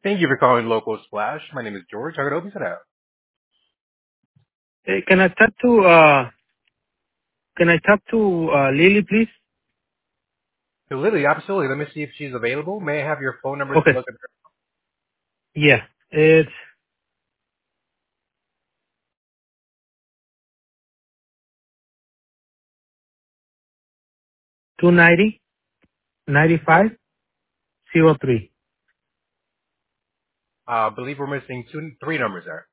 Thank you for calling Local Splash. My name is George. How can I help you today? Hey, can I talk to Lily, please? So Lily, absolutely. Let me see if she's available. May I have your phone number to Okay. look at her? Yeah. It's 290-9503. I believe we're missing three numbers there.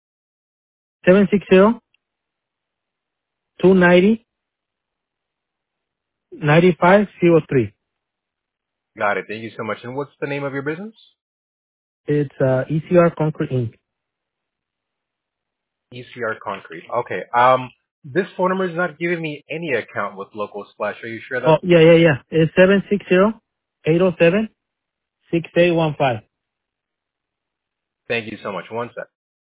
760-290-9503. Got it. Thank you so much. And what's the name of your business? It's ECR Concrete Inc. ECR Concrete. Okay. This phone number is not giving me any account with Local Splash. Are you sure Oh, that's? yeah. It's 760-807-6815. Thank you so much. One sec.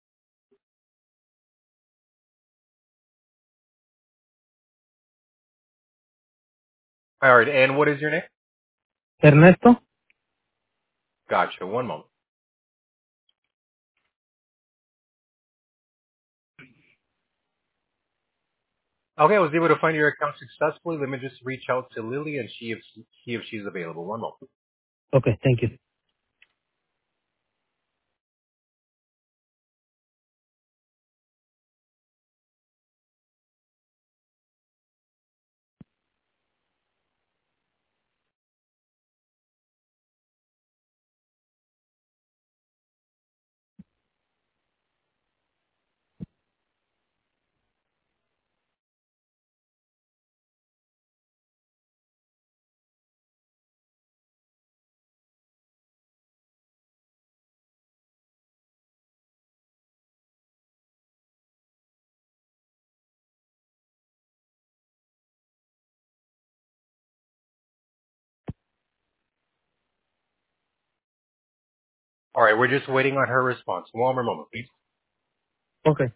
All right. And what is your name? Ernesto? Gotcha. One moment. Okay, I was able to find your account successfully. Let me just reach out to Lily and see if she's available. One moment. Okay, thank you. All right, we're just waiting on her response. One more moment, please. Okay.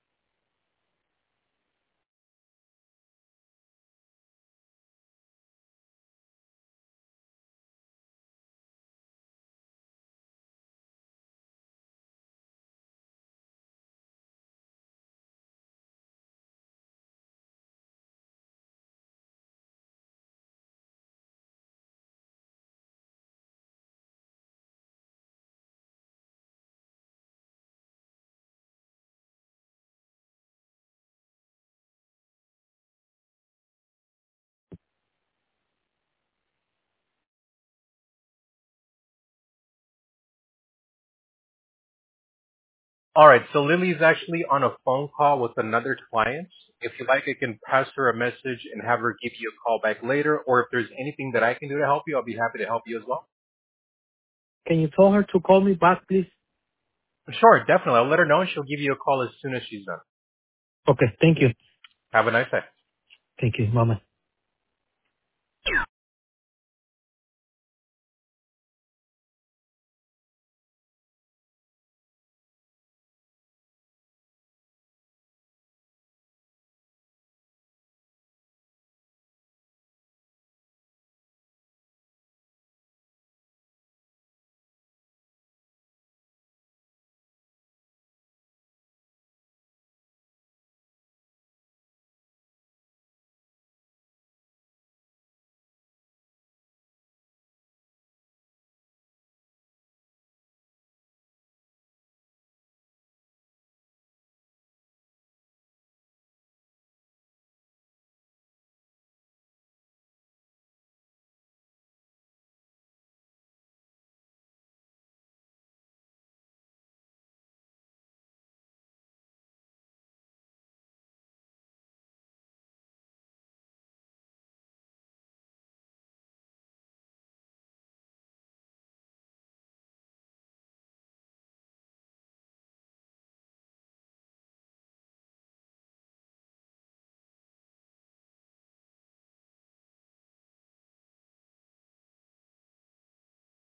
All right, so Lily's actually on a phone call with another client. If you like, I can pass her a message and have her give you a call back later. Or if there's anything that I can do to help you, I'll be happy to help you as well. Can you tell her to call me back, please? Sure, definitely. I'll let her know and she'll give you a call as soon as she's done. Okay, thank you. Have a nice day. Thank you. Bye-bye.